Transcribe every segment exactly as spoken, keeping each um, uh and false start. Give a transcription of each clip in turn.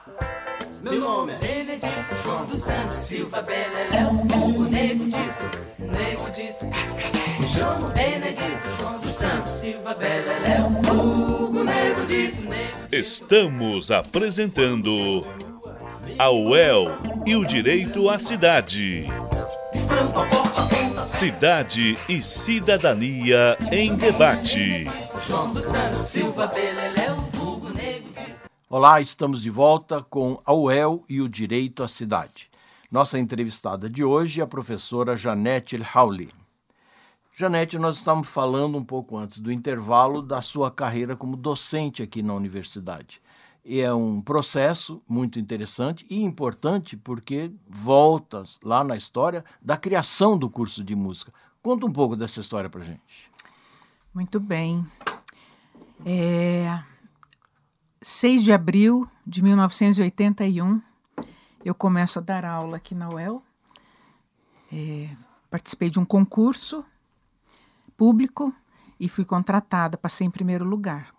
Meu nome é Benedito João dos Santos Silva Beleléu, o Nego Dito, Nego Dito Cascavel. Me chamo Benedito João dos Santos Silva Beleléu, o Nego Dito, Nego Dito. Estamos apresentando a U E L e o Direito à Cidade. Destrampa a porta, ponta. Cidade e Cidadania em Debate. João dos Santos Silva Beleléu, vulgo Nego Dito. Olá, estamos de volta com a U E L e o Direito à Cidade. Nossa entrevistada de hoje é a professora Janete El-Haouli. Janete, nós estávamos falando um pouco antes do intervalo da sua carreira como docente aqui na universidade. E é um processo muito interessante e importante porque volta lá na história da criação do curso de música. Conta um pouco dessa história para a gente. Muito bem. É... seis de abril de mil novecentos e oitenta e um, eu começo a dar aula aqui na U E L. É, participei de um concurso público e fui contratada, passei em primeiro lugar.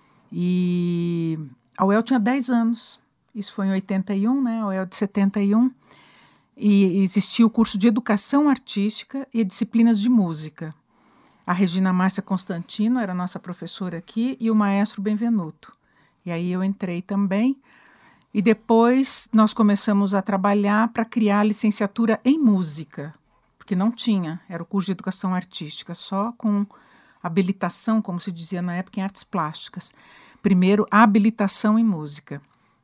E a U E L tinha dez anos, isso foi em oitenta e um, né? A U E L de setenta e um, e existia o curso de Educação Artística e disciplinas de música. A Regina Márcia Constantino era nossa professora aqui e o maestro Benvenuto. E aí eu entrei também, e depois nós começamos a trabalhar para criar a licenciatura em música, porque não tinha, era o curso de educação artística, só com habilitação, como se dizia na época, em artes plásticas. Primeiro, habilitação em música.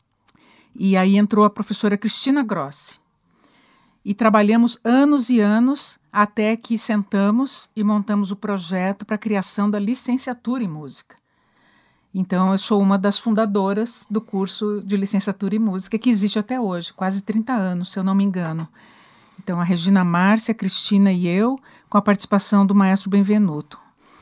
E aí entrou a professora Cristina Grossi. E trabalhamos anos e anos até que sentamos e montamos o projeto para a criação da licenciatura em música. Então, eu sou uma das fundadoras do curso de licenciatura em música, que existe até hoje, quase trinta anos, se eu não me engano. Então, a Regina Márcia, a Cristina e eu, com a participação do maestro Benvenuto.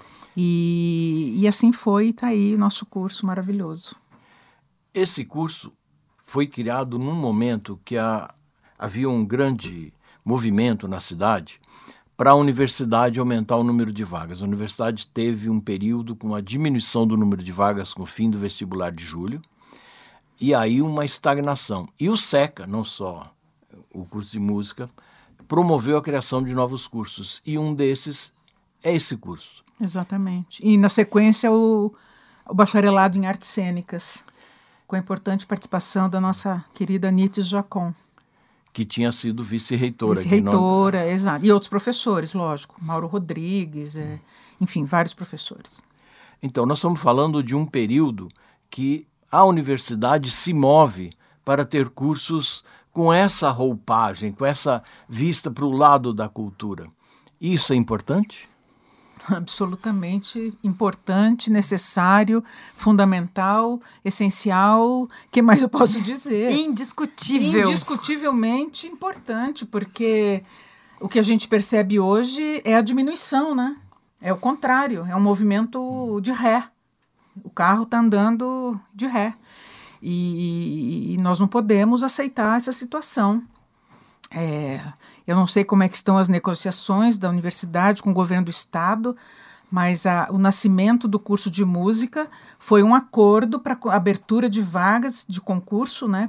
E, e assim foi, está aí o nosso curso maravilhoso. Esse curso foi criado num momento que a, havia um grande movimento na cidade para a universidade aumentar o número de vagas. A universidade teve um período com a diminuição do número de vagas com o fim do vestibular de julho, e aí uma estagnação. E o SECA, não só o curso de música, promoveu a criação de novos cursos, e um desses é esse curso. Exatamente. E na sequência o, o bacharelado em artes cênicas, com a importante participação da nossa querida Nites Jacon, que tinha sido vice-reitora. Vice-reitora, exato. E outros professores, lógico. Mauro Rodrigues, é, enfim, vários professores. Então, nós estamos falando de um período que a universidade se move para ter cursos com essa roupagem, com essa vista para o lado da cultura. Isso é importante? Absolutamente importante, necessário, fundamental, essencial. O que mais eu posso dizer? Indiscutível. Indiscutivelmente importante, porque o que a gente percebe hoje é a diminuição, né? É o contrário, é um movimento de ré. O carro está andando de ré. E, e nós não podemos aceitar essa situação. É, eu não sei como é que estão as negociações da universidade com o governo do estado, mas a, o nascimento do curso de música foi um acordo para abertura de vagas de concurso, né,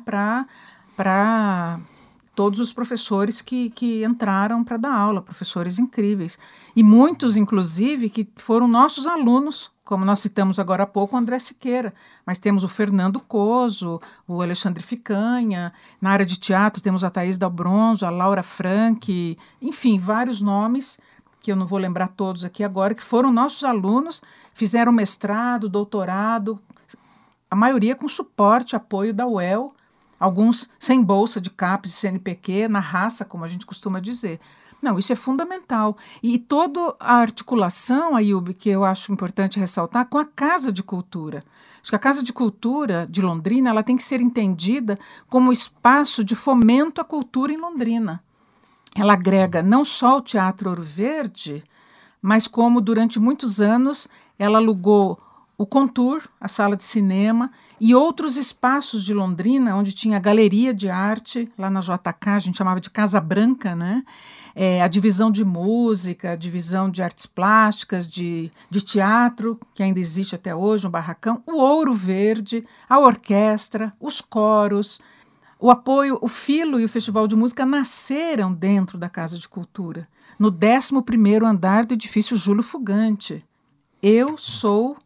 para todos os professores que, que entraram para dar aula, professores incríveis. E muitos, inclusive, que foram nossos alunos, como nós citamos agora há pouco o André Siqueira, mas temos o Fernando Coso, o Alexandre Ficanha, na área de teatro temos a Thaís Dalbronzo, a Laura Franck, enfim, vários nomes, que eu não vou lembrar todos aqui agora, que foram nossos alunos, fizeram mestrado, doutorado, a maioria com suporte, apoio da U E L, alguns sem bolsa de CAPES e C N P Q, na raça, como a gente costuma dizer. Não, isso é fundamental. E toda a articulação, Ayub, que eu acho importante ressaltar, com a Casa de Cultura. Acho que a Casa de Cultura de Londrina ela tem que ser entendida como espaço de fomento à cultura em Londrina. Ela agrega não só o Teatro Ouro Verde, mas como durante muitos anos ela alugou o Contour, a sala de cinema, e outros espaços de Londrina, onde tinha a galeria de arte, lá na J K, a gente chamava de Casa Branca, né? É, a divisão de música, a divisão de artes plásticas, de, de teatro, que ainda existe até hoje, um barracão, o Ouro Verde, a orquestra, os coros, o apoio, o Filo e o Festival de Música nasceram dentro da Casa de Cultura, no décimo primeiro andar do edifício Júlio Fugante. Eu sou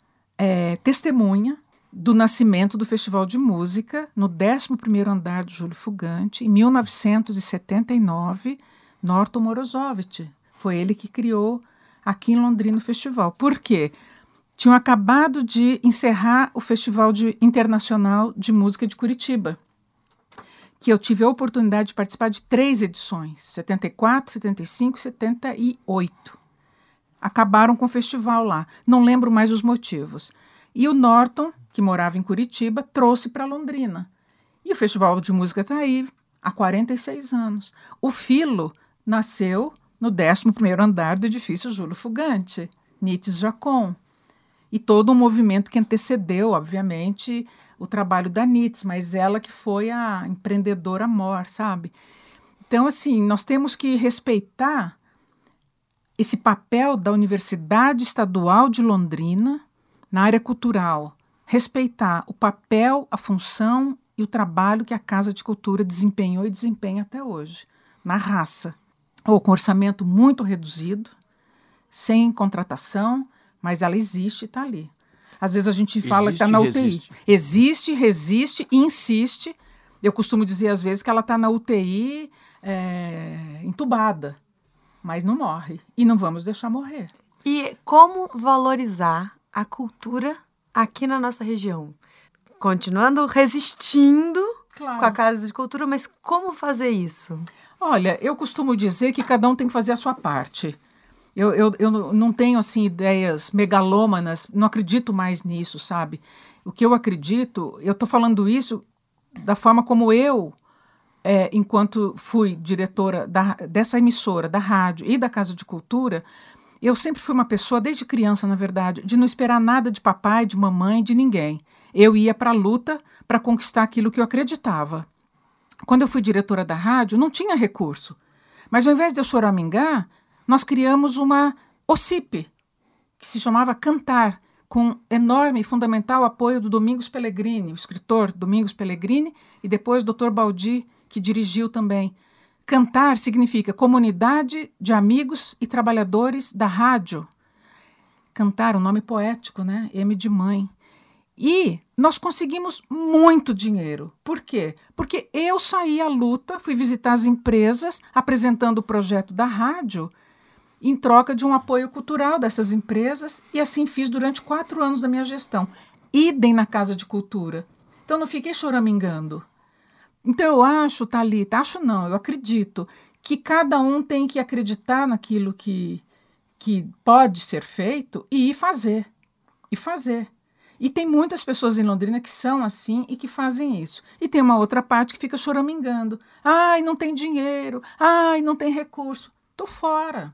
é, testemunha do nascimento do Festival de Música no décimo primeiro andar do Júlio Fugante, em mil novecentos e setenta e nove, Norton Morozovich. Foi ele que criou aqui em Londrina o festival. Por quê? Tinham acabado de encerrar o Festival de, Internacional de Música de Curitiba, que eu tive a oportunidade de participar de três edições, setenta e quatro, setenta e cinco e setenta e oito. Acabaram com o festival lá. Não lembro mais os motivos. E o Norton, que morava em Curitiba, trouxe para Londrina. E o Festival de Música está aí há quarenta e seis anos. O Filo nasceu no décimo primeiro andar do edifício Júlio Fugante, Nietzsche Jacon. E todo um movimento que antecedeu, obviamente, o trabalho da Nietzsche, mas ela que foi a empreendedora mor, sabe? Então, assim, nós temos que respeitar esse papel da Universidade Estadual de Londrina na área cultural, respeitar o papel, a função e o trabalho que a Casa de Cultura desempenhou e desempenha até hoje, na raça, ou com orçamento muito reduzido, sem contratação, mas ela existe e está ali. Às vezes a gente fala existe, que está na U T I. Resiste. existe, resiste e insiste. Eu costumo dizer às vezes que ela está na U T I é, entubada, mas não morre. E não vamos deixar morrer. E como valorizar a cultura aqui na nossa região? Continuando resistindo claro. Com a Casa de Cultura, mas como fazer isso? Olha, eu costumo dizer que cada um tem que fazer a sua parte. Eu, eu, eu não tenho, assim, ideias megalômanas, não acredito mais nisso, sabe? O que eu acredito, eu estou falando isso da forma como eu, é, enquanto fui diretora da, dessa emissora, da rádio e da Casa de Cultura, eu sempre fui uma pessoa, desde criança, na verdade, de não esperar nada de papai, de mamãe, de ninguém. Eu ia para a luta para conquistar aquilo que eu acreditava. Quando eu fui diretora da rádio, não tinha recurso. Mas ao invés de eu choramingar, nós criamos uma O C I P, que se chamava Cantar, com enorme e fundamental apoio do Domingos Pellegrini, o escritor Domingos Pellegrini, e depois o doutor Baldi, que dirigiu também. Cantar significa comunidade de amigos e trabalhadores da rádio. Cantar, um nome poético, né? M de mãe. E nós conseguimos muito dinheiro. Por quê? Porque eu saí à luta, fui visitar as empresas, apresentando o projeto da rádio, em troca de um apoio cultural dessas empresas, e assim fiz durante quatro anos da minha gestão. Idem na Casa de Cultura. Então não fiquei choramingando. Então eu acho, Thalita, acho não, eu acredito que cada um tem que acreditar naquilo que, que pode ser feito e ir fazer. E fazer. E tem muitas pessoas em Londrina que são assim e que fazem isso. E tem uma outra parte que fica choramingando. Ai, não tem dinheiro. Ai, não tem recurso. Tô fora.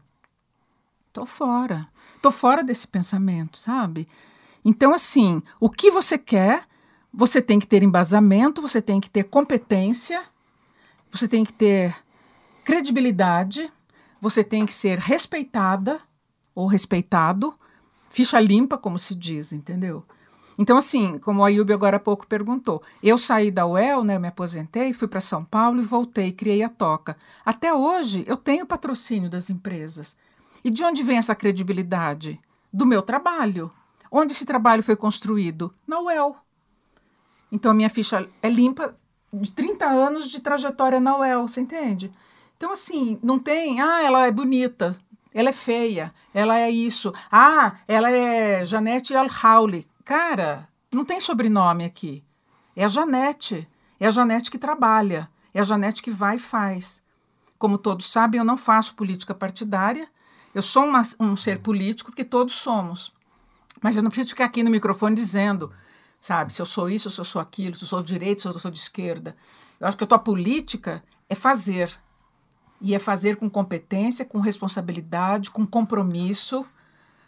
Tô fora. Tô fora desse pensamento, sabe? Então, assim, o que você quer, você tem que ter embasamento, você tem que ter competência, você tem que ter credibilidade, você tem que ser respeitada ou respeitado, ficha limpa, como se diz, entendeu? Então, assim, como o Ayub agora há pouco perguntou, eu saí da U E L, né, eu me aposentei, fui para São Paulo e voltei, criei a Toca. Até hoje, eu tenho patrocínio das empresas. E de onde vem essa credibilidade? Do meu trabalho. Onde esse trabalho foi construído? Na U E L. Então, a minha ficha é limpa de trinta anos de trajetória na U E L, você entende? Então, assim, não tem, ah, ela é bonita, ela é feia, ela é isso, ah, ela é Janete Al-Hauli. Cara, não tem sobrenome aqui. É a Janete. É a Janete que trabalha. É a Janete que vai e faz. Como todos sabem, eu não faço política partidária. Eu sou uma, um ser político, porque todos somos. Mas eu não preciso ficar aqui no microfone dizendo, sabe, se eu sou isso, se eu sou aquilo, se eu sou de direita, se eu sou de esquerda. Eu acho que a tua política é fazer. E é fazer com competência, com responsabilidade, com compromisso,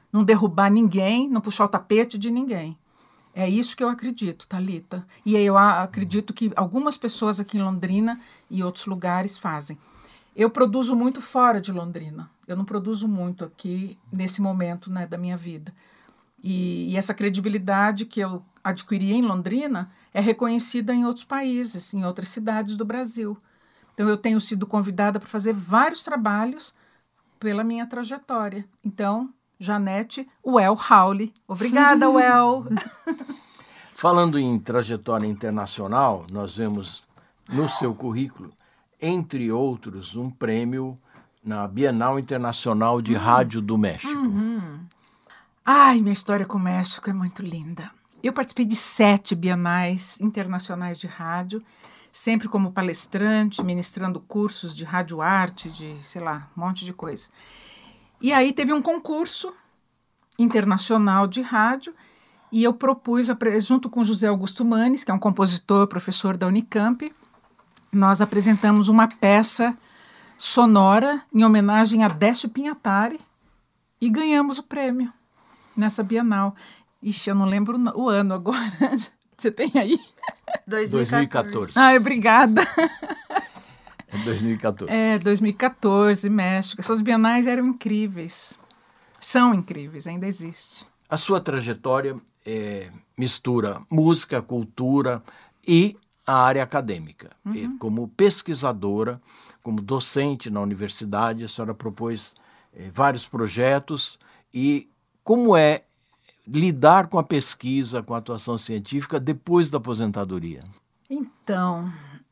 não derrubar ninguém, não puxar o tapete de ninguém. É isso que eu acredito, Thalita. E eu acredito que algumas pessoas aqui em Londrina e outros lugares fazem. Eu produzo muito fora de Londrina. Eu não produzo muito aqui nesse momento, né, da minha vida. E, e essa credibilidade que eu adquiri em Londrina é reconhecida em outros países, em outras cidades do Brasil. Então, eu tenho sido convidada para fazer vários trabalhos pela minha trajetória. Então, Janete Well Hawley. Obrigada, Well. Falando em trajetória internacional, nós vemos no seu currículo, entre outros, um prêmio na Bienal Internacional de Rádio do México. Uhum. Ai, minha história com o México é muito linda. Eu participei de sete bienais internacionais de rádio, sempre como palestrante, ministrando cursos de radioarte, de, sei lá, um monte de coisa. E aí teve um concurso internacional de rádio e eu propus, junto com José Augusto Manes, que é um compositor, professor da Unicamp, nós apresentamos uma peça sonora em homenagem a Décio Pinhatari e ganhamos o prêmio nessa Bienal. Ixi, eu não lembro o ano agora. Você tem aí? dois mil e quatorze. Ah, obrigada. É dois mil e quatorze. É, dois mil e quatorze, México. Essas bienais eram incríveis. São incríveis, ainda existe. A sua trajetória é, mistura música, cultura e a área acadêmica. Uhum. E, como pesquisadora, como docente na universidade, a senhora propôs é, vários projetos. E como é lidar com a pesquisa, com a atuação científica depois da aposentadoria? Então,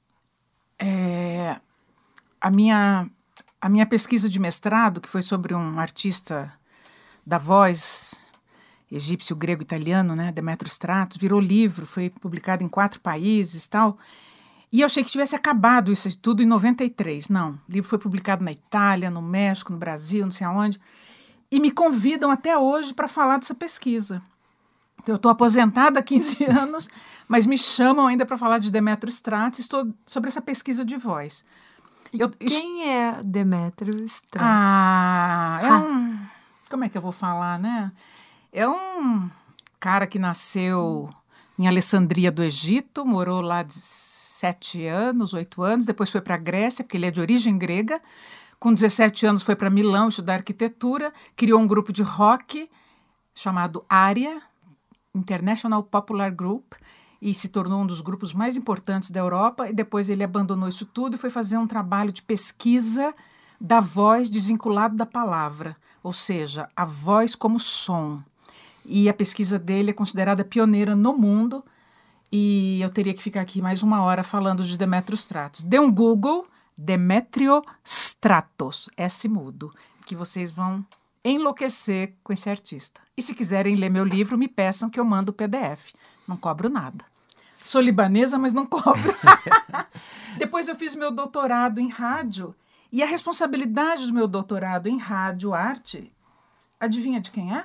é, a, minha, a minha pesquisa de mestrado, que foi sobre um artista da voz, egípcio, grego, italiano, né, Demetrio Stratos, virou livro, foi publicado em quatro países e tal. E eu achei que tivesse acabado isso tudo em noventa e três. Não, o livro foi publicado na Itália, no México, no Brasil, não sei aonde. E me convidam até hoje para falar dessa pesquisa. Então, eu estou aposentada há quinze anos, mas me chamam ainda para falar de Demetrio Stratos. Estou sobre essa pesquisa de voz. Eu, Quem isso... é Demetrio Stratos? Ah, é um... Como é que eu vou falar, né? É um cara que nasceu em Alessandria do Egito, morou lá de sete anos, oito anos, depois foi para a Grécia, porque ele é de origem grega. Com dezessete anos foi para Milão estudar arquitetura, criou um grupo de rock chamado ARIA, International Popular Group, e se tornou um dos grupos mais importantes da Europa, e depois ele abandonou isso tudo e foi fazer um trabalho de pesquisa da voz desvinculado da palavra, ou seja, a voz como som. E a pesquisa dele é considerada pioneira no mundo, e eu teria que ficar aqui mais uma hora falando de Demetrio Stratos. Dê um Google, Demetrio Stratos, S mudo, que vocês vão enlouquecer com esse artista. E se quiserem ler meu livro, me peçam que eu mando o P D F. Não cobro nada. Sou libanesa, mas não cobro. Depois eu fiz meu doutorado em rádio, e a responsabilidade do meu doutorado em rádio arte, adivinha de quem é?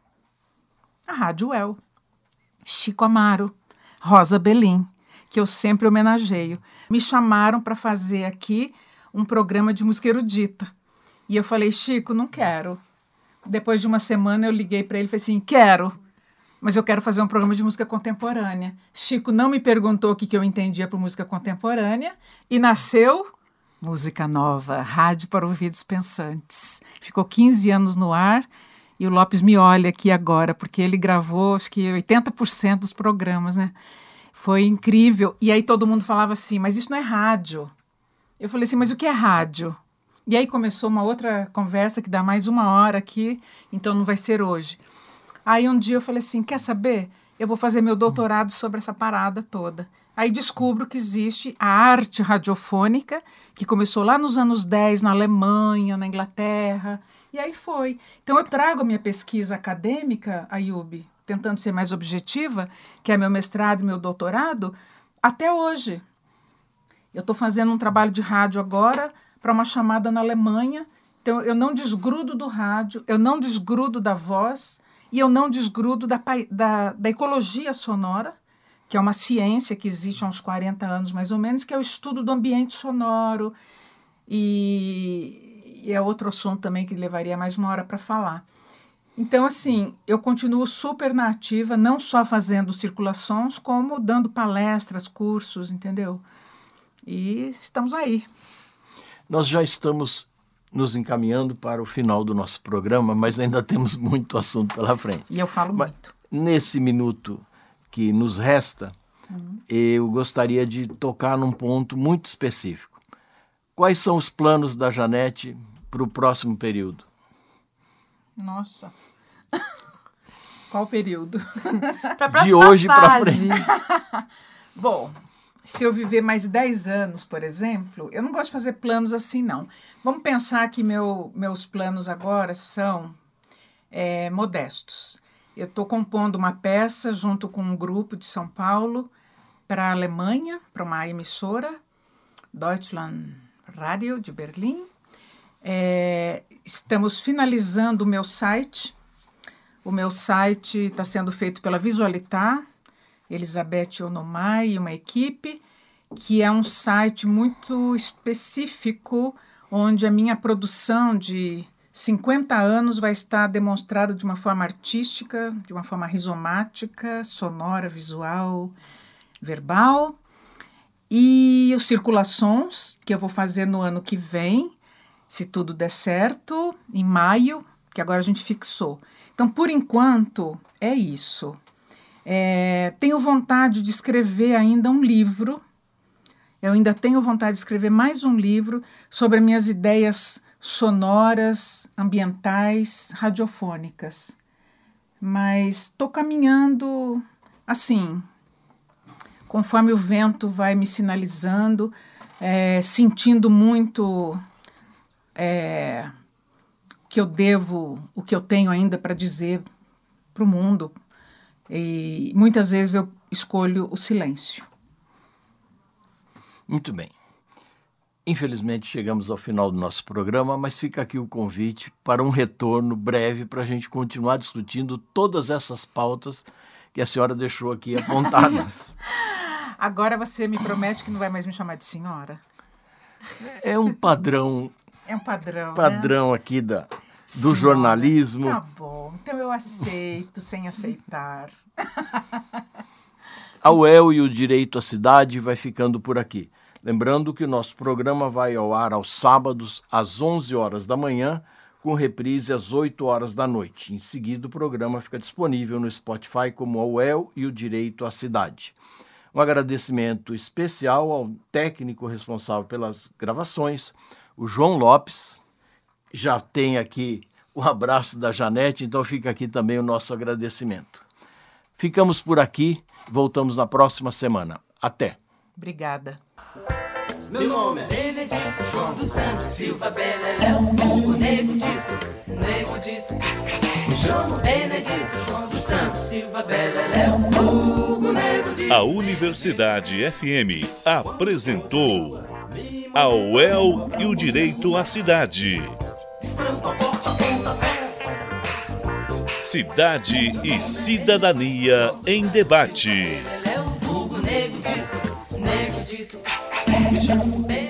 A Rádio Well. Chico Amaro, Rosa Belin, que eu sempre homenageio. Me chamaram para fazer aqui um programa de música erudita. E eu falei, Chico, não quero. Depois de uma semana eu liguei para ele e falei assim, quero, mas eu quero fazer um programa de música contemporânea. Chico não me perguntou o que, que eu entendia por música contemporânea e nasceu Música Nova, Rádio para Ouvidos Pensantes. Ficou quinze anos no ar e o Lopes me olha aqui agora, porque ele gravou acho que oitenta por cento dos programas, né? Foi incrível. E aí todo mundo falava assim, mas isso não é rádio. Eu falei assim, mas o que é rádio? E aí começou uma outra conversa que dá mais uma hora aqui, então não vai ser hoje. Aí um dia eu falei assim, quer saber? Eu vou fazer meu doutorado sobre essa parada toda. Aí descubro que existe a arte radiofônica, que começou lá nos anos dez, na Alemanha, na Inglaterra, e aí foi. Então eu trago a minha pesquisa acadêmica, Ayub, tentando ser mais objetiva, que é meu mestrado e meu doutorado, até hoje. Eu estou fazendo um trabalho de rádio agora para uma chamada na Alemanha, então eu não desgrudo do rádio, eu não desgrudo da voz e eu não desgrudo da, da, da ecologia sonora, que é uma ciência que existe há uns quarenta anos mais ou menos, que é o estudo do ambiente sonoro, e, e é outro assunto também que levaria mais uma hora para falar. Então, assim, eu continuo super na ativa, não só fazendo circulações, como dando palestras, cursos, entendeu? E estamos aí. Nós já estamos nos encaminhando para o final do nosso programa, mas ainda temos muito assunto pela frente. E eu falo mas, muito. Nesse minuto que nos resta, uhum. eu gostaria de tocar num ponto muito específico. Quais são os planos da Janete para o próximo período? Nossa. Qual período? De hoje para frente. Bom, se eu viver mais dez anos, por exemplo, eu não gosto de fazer planos assim, não. Vamos pensar que meu, meus planos agora são é, modestos. Eu estou compondo uma peça junto com um grupo de São Paulo para a Alemanha, para uma emissora, Deutschland Radio, de Berlim. É, estamos finalizando o meu site. O meu site está sendo feito pela Visualitar, Elizabeth Onomai e uma equipe, que é um site muito específico, onde a minha produção de cinquenta anos vai estar demonstrada de uma forma artística, de uma forma rizomática, sonora, visual, verbal. E os Circulações, que eu vou fazer no ano que vem, se tudo der certo, em maio, que agora a gente fixou. Então, por enquanto, é isso. É, tenho vontade de escrever ainda um livro. Eu ainda tenho vontade de escrever mais um livro sobre as minhas ideias sonoras, ambientais, radiofônicas. Mas estou caminhando assim, conforme o vento vai me sinalizando, é, sentindo muito é, que eu devo, o que eu tenho ainda para dizer para o mundo. E muitas vezes eu escolho o silêncio. Muito bem. Infelizmente chegamos ao final do nosso programa, mas fica aqui o convite para um retorno breve para a gente continuar discutindo todas essas pautas que a senhora deixou aqui apontadas. Agora você me promete que não vai mais me chamar de senhora? É um padrão. É um padrão, Padrão né? aqui da, do senhora. Jornalismo. Tá bom, então eu aceito sem aceitar. A U E L e o Direito à Cidade vai ficando por aqui. Lembrando que o nosso programa vai ao ar aos sábados, às onze horas da manhã, com reprise às oito horas da noite. Em seguida, o programa fica disponível no Spotify como a U E L e o Direito à Cidade. Um agradecimento especial ao técnico responsável pelas gravações, o João Lopes. Já tem aqui o abraço da Janete, então fica aqui também o nosso agradecimento. Ficamos por aqui, voltamos na próxima semana. Até! Obrigada. Meu nome é Benedito João dos Santos Silva Beleléu, o Nego Dito, Nego Dito Cascavel. Me chamo Benedito João dos Santos Silva Beleléu, o Nego Dito. A Universidade F M apresentou a U E L e o Direito à Cidade. Cidade e Cidadania em Debate. Nego Dito, Nego Dito Cascavel. Me chamo